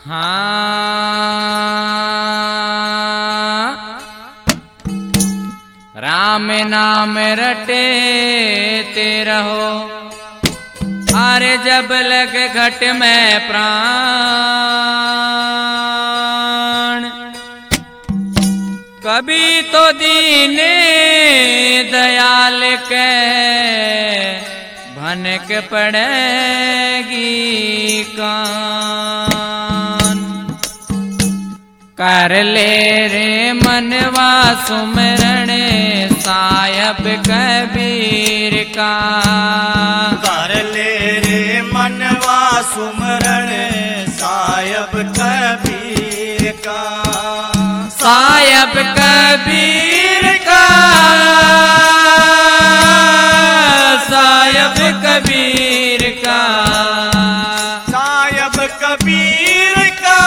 हाँ, राम नाम रटे ते रहो, अरे जब लग घट में प्राण। कभी तो दीने दयाल के भनक पड़ेगी कान। कर ले रे मनवा सुमरण सायब कबीर का। कर ले रे मनवा सुमरण सायब कबीर का। सायब कबीर का, सायब कबीर का, सायब कबीर का,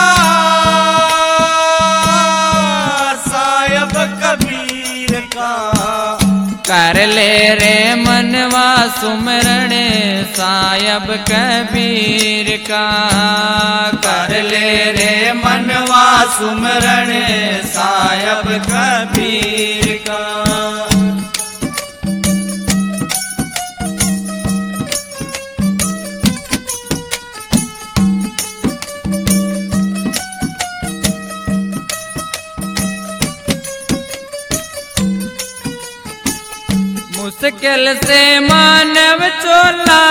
सायब कबीर का। कर ले रे मनवा सुमरण सायब कबीर का। कर ले रे मनवा सुमरण सायब कबीर का। मुश्किल से मानव चोला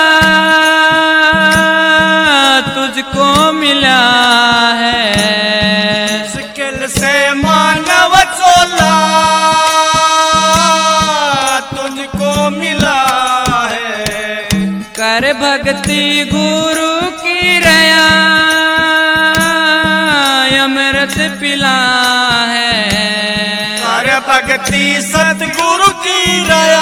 तुझको मिला है। मुश्किल से मानव चोला तुझको मिला है। कर भक्ति गुरु की रया अमृत पिला है। कर भक्ति सतगुरु की रया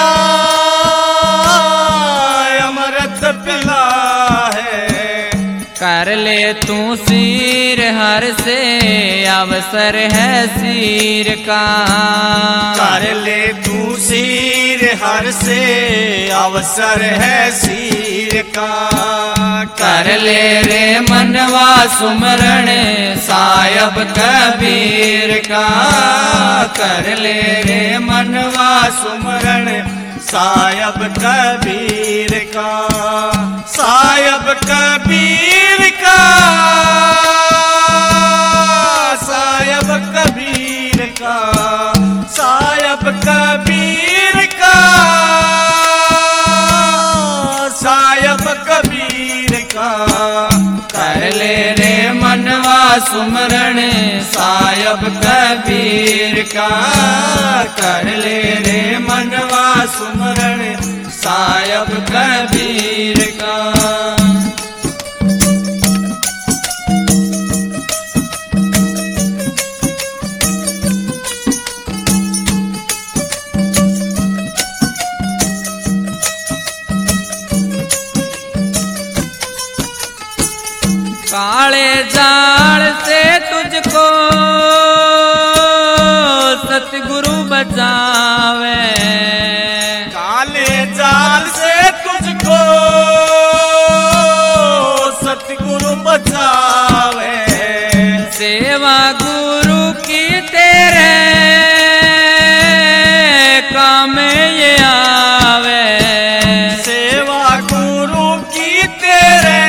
अमृत पिला है। कर ले तू सिर हर से अवसर है सिर का। कर ले तू सिर हर से अवसर है सिर का। कर ले रे मनवा सुमरण सायब कबीर का। कर ले रे मनवा सुमरण सायब कबीर का। सायब कबीर का, सायब कबीर का, सायब कबीर का, सायब कबीर का। कर ले रे मनवा सुमरण सायब कबीर का। कर ले रे मनवा सुमरण सायब कबीर का। काले जाल से तुझको सतगुरु बचावे। काले जाल से तुझको सतगुरु बचावे। सेवा गुरु की तेरे काम ये आवे। सेवा गुरु की तेरे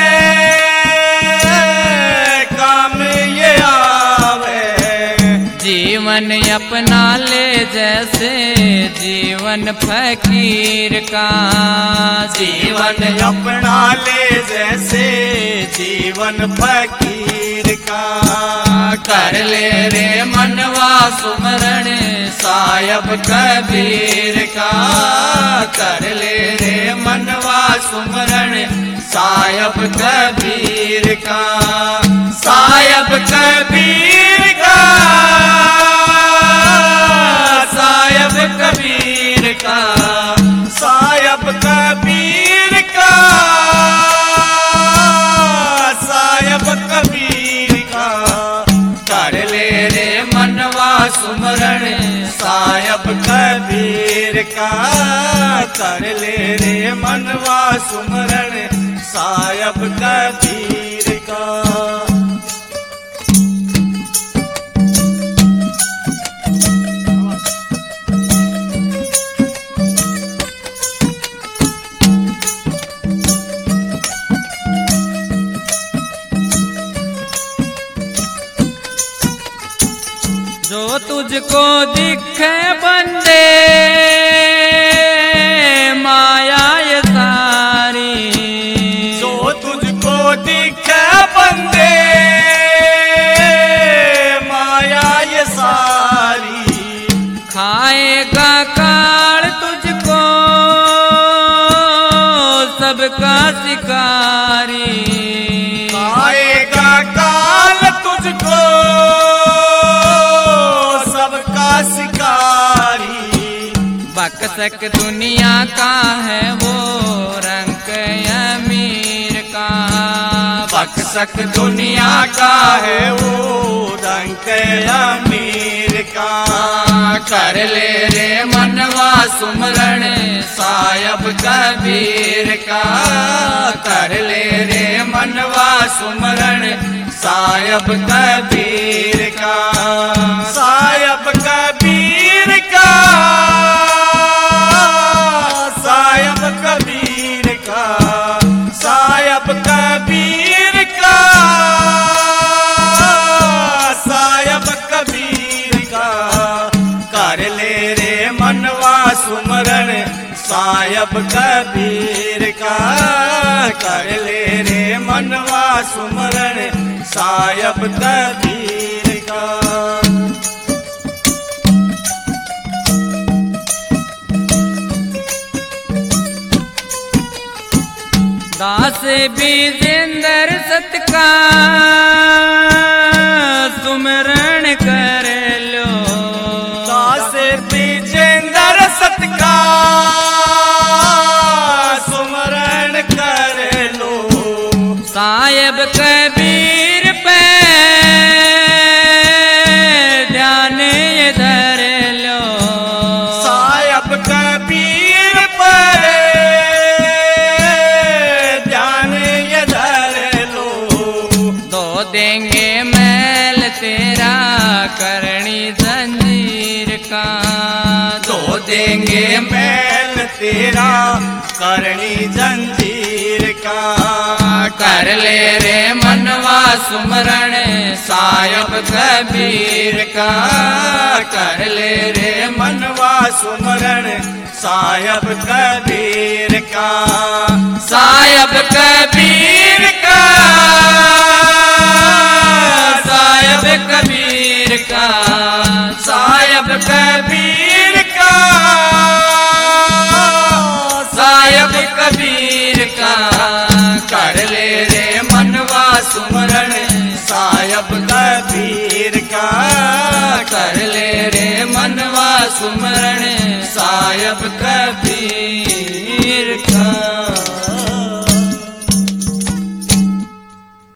काम ये आवे। जीवन अपना ले जैसे जीवन फकीर का। जीवन अपना ले जैसे जीवन फकीर का। कर ले रे मनवा सुमरण सायब कबीर का। कर ले रे मनवा सुमरण सायब कबीर का। सायब कबीर का, सायब कबीर का, सायब कबीर का, सायब कबीर का। कर ले रे मनवा सुमरण सायब कबीर का। कर ले रे मनवा सुमरण सायब कबीर का। तुझको दिखे बंदे माया ये सारी, जो तुझको दिखे बंदे माया ये सारी, खाएगा काल तुझको सबका शिकारी, खाएगा काल तुझको सबका शिकारी। बकसक दुनिया का है वो रंग अमीर का, बकसक दुनिया का है वो रंग अमीर का। कर ले रे मनवा सुमरण सायब कबीर का, कर ले रे मनवा सुमरण सायब कबीर का, सायब कबीर का, सायब कबीर का, सायब कबीर का, सायब कबीर का। कर ले रे मनवा सुमरण सायब कबीर का, कर ले रे मनवा सुमरण सायब कबीर का। दास बीजेंद्र सत का सुमरण कर लो, दास बीजेंद्र सत का सुमरण कर लो, सायब कबीर पे ध्यान ये धर लो, सायब कबीर पर ध्यान ये धर लो। दो देंगे मैल तेरा करणी जंजीर का, दो देंगे मैल तेरा करणी जंजीर का। कर ले रे मनवा सुमरण सायब कबीर का, कर ले रे मनवा सुमरण सायब कबीर का, सायब कबीर का, सायब कबीर का, सायब कबीर का, सायब कबीर का। कर ले रे मनवा सुमरण सायब कबीर का, कर ले रे मनवा सुमरण सायब कबीर का।